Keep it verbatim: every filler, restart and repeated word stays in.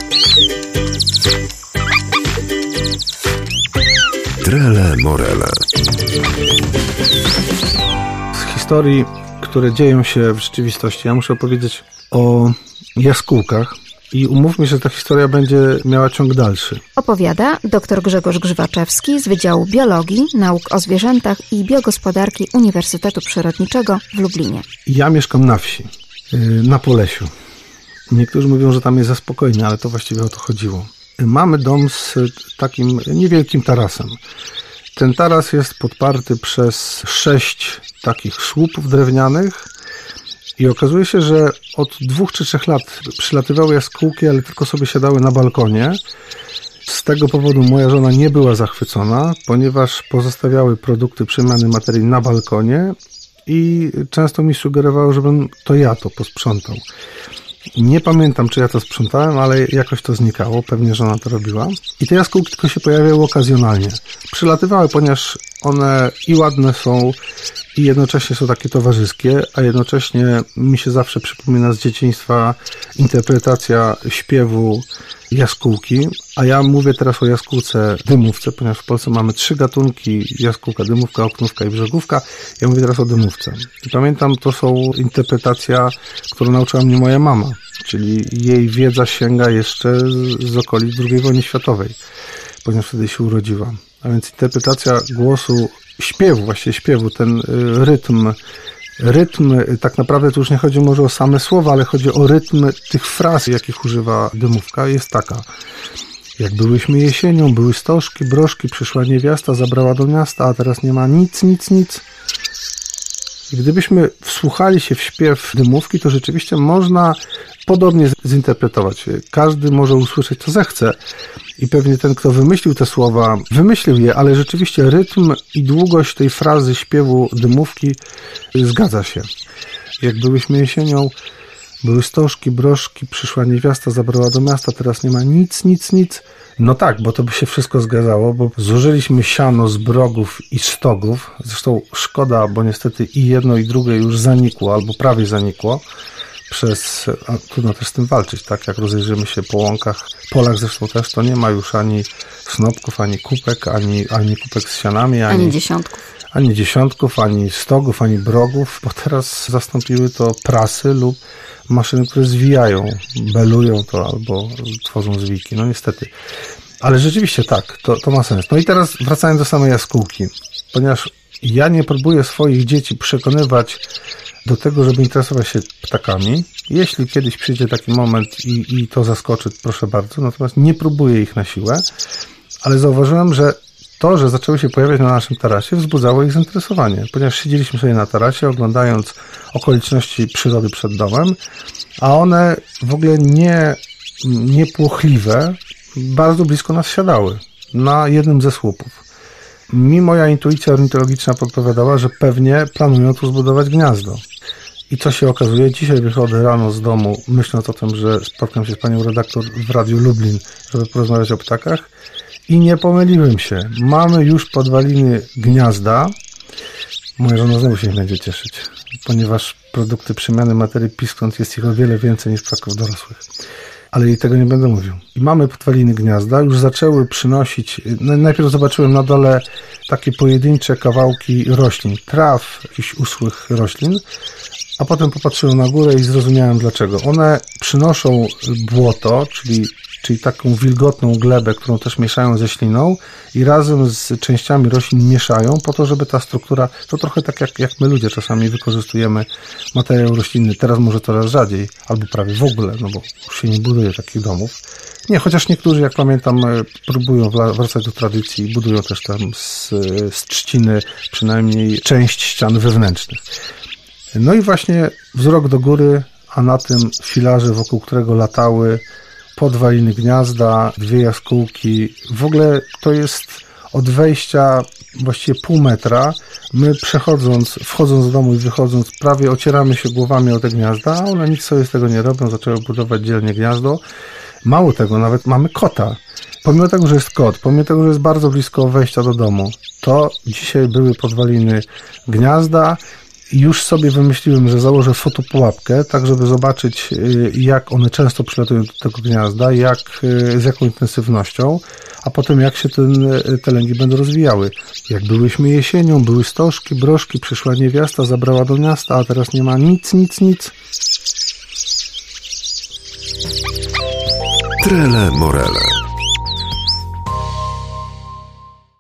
Trele Morele. Z historii, które dzieją się w rzeczywistości, ja muszę opowiedzieć o jaskółkach i umówmy się, że ta historia będzie miała ciąg dalszy. Opowiada dr Grzegorz Grzywaczewski z Wydziału Biologii, Nauk o Zwierzętach i Biogospodarki Uniwersytetu Przyrodniczego w Lublinie. Ja mieszkam na wsi, na Polesiu. Niektórzy mówią, że tam jest za spokojnie, ale to właściwie o to chodziło. Mamy dom z takim niewielkim tarasem. Ten taras jest podparty przez sześć takich słupów drewnianych i okazuje się, że od dwóch czy trzech lat przylatywały jaskółki, ale tylko sobie siadały na balkonie. Z tego powodu moja żona nie była zachwycona, ponieważ pozostawiały produkty przemiany materii na balkonie i często mi sugerowało, żebym to ja to posprzątał. Nie pamiętam, czy ja to sprzątałem, ale jakoś to znikało. Pewnie żona to robiła. I te jaskółki tylko się pojawiały okazjonalnie. Przylatywały, ponieważ one i ładne są, i jednocześnie są takie towarzyskie, a jednocześnie mi się zawsze przypomina z dzieciństwa interpretacja śpiewu jaskółki. A ja mówię teraz o jaskółce dymówce, ponieważ w Polsce mamy trzy gatunki: jaskółka, dymówka, oknówka i brzegówka. Ja mówię teraz o dymówce. I pamiętam, to są interpretacja, którą nauczyła mnie moja mama, czyli jej wiedza sięga jeszcze z okolic drugiej wojny światowej, ponieważ wtedy się urodziła. A więc interpretacja głosu, śpiewu, właściwie śpiewu, ten rytm, rytm, tak naprawdę tu już nie chodzi może o same słowa, ale chodzi o rytm tych fraz, jakich używa dymówka, jest taka: jak byłyśmy jesienią, były stożki, broszki, przyszła niewiasta, zabrała do miasta, a teraz nie ma nic, nic, nic. I gdybyśmy wsłuchali się w śpiew dymówki, to rzeczywiście można podobnie zinterpretować. Każdy może usłyszeć, co zechce. I pewnie ten, kto wymyślił te słowa, wymyślił je, ale rzeczywiście rytm i długość tej frazy śpiewu dymówki zgadza się. Jak byłyśmy jesienią, były stożki, broszki, przyszła niewiasta, zabrała do miasta, teraz nie ma nic, nic, nic. No tak, bo to by się wszystko zgadzało, bo zużyliśmy siano z brogów i stogów. Zresztą szkoda, bo niestety i jedno, i drugie już zanikło, albo prawie zanikło. Przez, a trudno też z tym walczyć, tak? Jak rozejrzymy się po łąkach, polach zresztą też, to nie ma już ani snopków, ani kupek, ani, ani kupek z sianami, ani, ani dziesiątków. Ani dziesiątków, ani stogów, ani brogów, bo teraz zastąpiły to prasy lub maszyny, które zwijają, belują to albo tworzą zwiki. No niestety. Ale rzeczywiście tak, to, to ma sens. No i teraz wracając do samej jaskółki, ponieważ ja nie próbuję swoich dzieci przekonywać do tego, żeby interesować się ptakami. Jeśli kiedyś przyjdzie taki moment i, i to zaskoczy, proszę bardzo, natomiast nie próbuję ich na siłę, ale zauważyłem, że to, że zaczęły się pojawiać na naszym tarasie, wzbudzało ich zainteresowanie, ponieważ siedzieliśmy sobie na tarasie, oglądając okoliczności przyrody przed domem, a one w ogóle nie, niepłochliwe, bardzo blisko nas siadały, na jednym ze słupów. Mi moja intuicja ornitologiczna podpowiadała, że pewnie planują tu zbudować gniazdo. I co się okazuje? Dzisiaj wychodzę rano z domu, myśląc o tym, że spotkam się z panią redaktor w Radiu Lublin, żeby porozmawiać o ptakach. I nie pomyliłem się. Mamy już podwaliny gniazda. Moja żona znowu się nie będzie cieszyć, ponieważ produkty przemiany materii piskląt jest ich o wiele więcej niż ptaków dorosłych. Ale jej tego nie będę mówił. I mamy podwaliny gniazda, już zaczęły przynosić, najpierw zobaczyłem na dole takie pojedyncze kawałki roślin, traw, jakichś uschłych roślin, a potem popatrzyłem na górę i zrozumiałem dlaczego. One przynoszą błoto, czyli, czyli taką wilgotną glebę, którą też mieszają ze śliną i razem z częściami roślin mieszają po to, żeby ta struktura, to trochę tak jak, jak my ludzie czasami wykorzystujemy materiał roślinny, teraz może coraz rzadziej, albo prawie w ogóle, no bo już się nie buduje takich domów. Nie, chociaż niektórzy, jak pamiętam, próbują wracać do tradycji i budują też tam z, z trzciny przynajmniej część ścian wewnętrznych. No i właśnie wzrok do góry, a na tym filarze, wokół którego latały podwaliny gniazda, dwie jaskółki. W ogóle to jest od wejścia właściwie pół metra. My przechodząc, wchodząc do domu i wychodząc, prawie ocieramy się głowami o te gniazda, a one nic sobie z tego nie robią, zaczęły budować dzielnie gniazdo. Mało tego, nawet mamy kota. Pomimo tego, że jest kot, pomimo tego, że jest bardzo blisko wejścia do domu, to dzisiaj były podwaliny gniazda Już sobie wymyśliłem, że założę fotopułapkę, tak żeby zobaczyć, jak one często przylatują do tego gniazda, jak, z jaką intensywnością, a potem jak się ten, te lęgi będą rozwijały. Jak byłyśmy jesienią, były stożki, brożki, przyszła niewiasta, zabrała do miasta, a teraz nie ma nic, nic, nic. Trele Morele.